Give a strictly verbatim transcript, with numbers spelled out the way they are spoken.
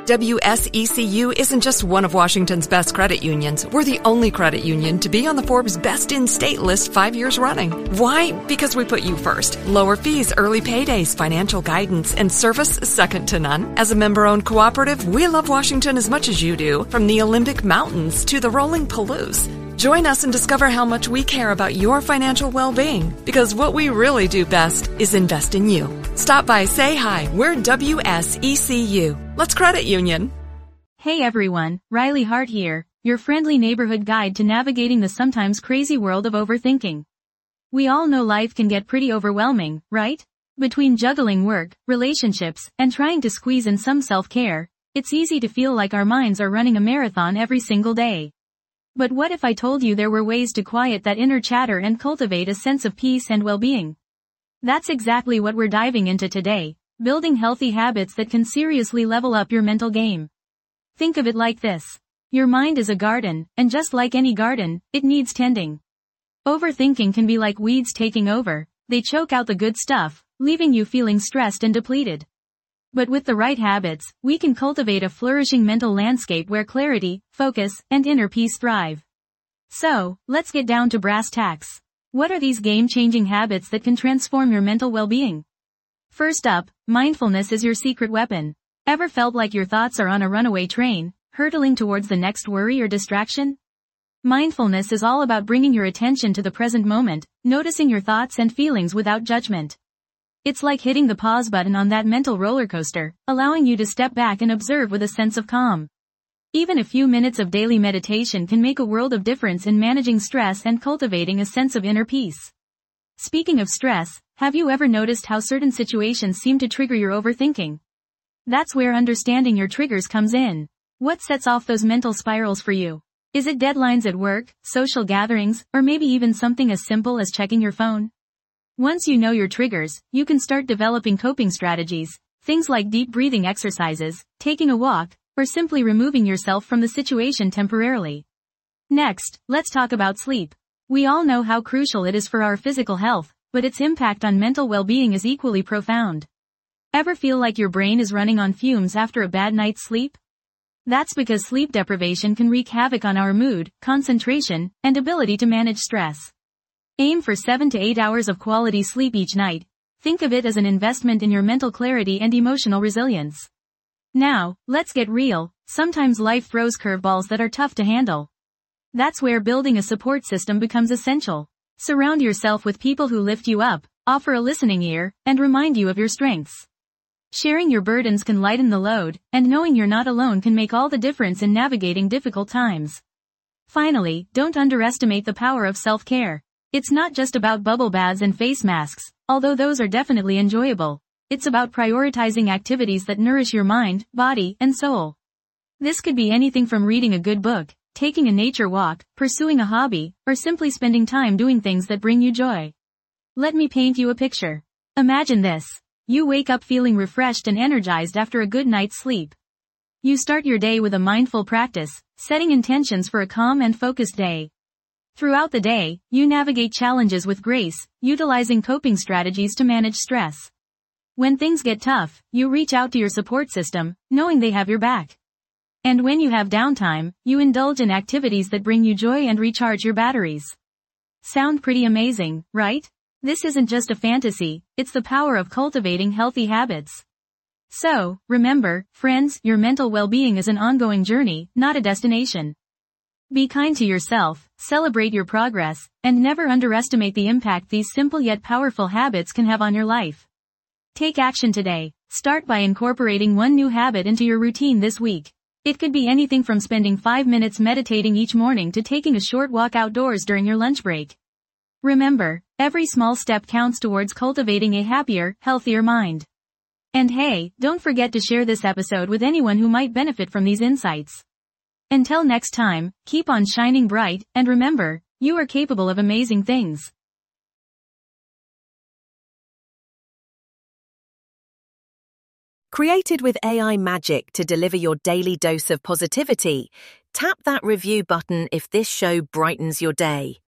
W S E C U isn't just one of Washington's best credit unions. We're the only credit union to be on the Forbes Best in State list five years running. Why? Because we put you first. Lower fees, early paydays, financial guidance, and service second to none. As a member-owned cooperative, we love Washington as much as you do, from the Olympic Mountains to the rolling Palouse. Join us and discover how much we care about your financial well-being, because what we really do best is invest in you. Stop by, say hi. We're W S E C U. Let's credit union. Hey everyone, Riley Hart here, your friendly neighborhood guide to navigating the sometimes crazy world of overthinking. We all know life can get pretty overwhelming, right? Between juggling work, relationships, and trying to squeeze in some self-care, it's easy to feel like our minds are running a marathon every single day. But what if I told you there were ways to quiet that inner chatter and cultivate a sense of peace and well-being? That's exactly what we're diving into today, building healthy habits that can seriously level up your mental game. Think of it like this. Your mind is a garden, and just like any garden, it needs tending. Overthinking can be like weeds taking over. They choke out the good stuff, leaving you feeling stressed and depleted. But with the right habits, we can cultivate a flourishing mental landscape where clarity, focus, and inner peace thrive. So, let's get down to brass tacks. What are these game-changing habits that can transform your mental well-being? First up, mindfulness is your secret weapon. Ever felt like your thoughts are on a runaway train, hurtling towards the next worry or distraction? Mindfulness is all about bringing your attention to the present moment, noticing your thoughts and feelings without judgment. It's like hitting the pause button on that mental roller coaster, allowing you to step back and observe with a sense of calm. Even a few minutes of daily meditation can make a world of difference in managing stress and cultivating a sense of inner peace. Speaking of stress, have you ever noticed how certain situations seem to trigger your overthinking? That's where understanding your triggers comes in. What sets off those mental spirals for you? Is it deadlines at work, social gatherings, or maybe even something as simple as checking your phone? Once you know your triggers, you can start developing coping strategies, things like deep breathing exercises, taking a walk, or simply removing yourself from the situation temporarily. Next, let's talk about sleep. We all know how crucial it is for our physical health, but its impact on mental well-being is equally profound. Ever feel like your brain is running on fumes after a bad night's sleep? That's because sleep deprivation can wreak havoc on our mood, concentration, and ability to manage stress. Aim for seven to eight hours of quality sleep each night. Think of it as an investment in your mental clarity and emotional resilience. Now, let's get real. Sometimes life throws curveballs that are tough to handle. That's where building a support system becomes essential. Surround yourself with people who lift you up, offer a listening ear, and remind you of your strengths. Sharing your burdens can lighten the load, and knowing you're not alone can make all the difference in navigating difficult times. Finally, don't underestimate the power of self-care. It's not just about bubble baths and face masks, although those are definitely enjoyable. It's about prioritizing activities that nourish your mind, body, and soul. This could be anything from reading a good book, taking a nature walk, pursuing a hobby, or simply spending time doing things that bring you joy. Let me paint you a picture. Imagine this. You wake up feeling refreshed and energized after a good night's sleep. You start your day with a mindful practice, setting intentions for a calm and focused day. Throughout the day, you navigate challenges with grace, utilizing coping strategies to manage stress. When things get tough, you reach out to your support system, knowing they have your back. And when you have downtime, you indulge in activities that bring you joy and recharge your batteries. Sound pretty amazing, right? This isn't just a fantasy, it's the power of cultivating healthy habits. So, remember, friends, your mental well-being is an ongoing journey, not a destination. Be kind to yourself, celebrate your progress, and never underestimate the impact these simple yet powerful habits can have on your life. Take action today. Start by incorporating one new habit into your routine this week. It could be anything from spending five minutes meditating each morning to taking a short walk outdoors during your lunch break. Remember, every small step counts towards cultivating a happier, healthier mind. And hey, don't forget to share this episode with anyone who might benefit from these insights. Until next time, keep on shining bright, and remember, you are capable of amazing things. Created with A I magic to deliver your daily dose of positivity, tap that review button if this show brightens your day.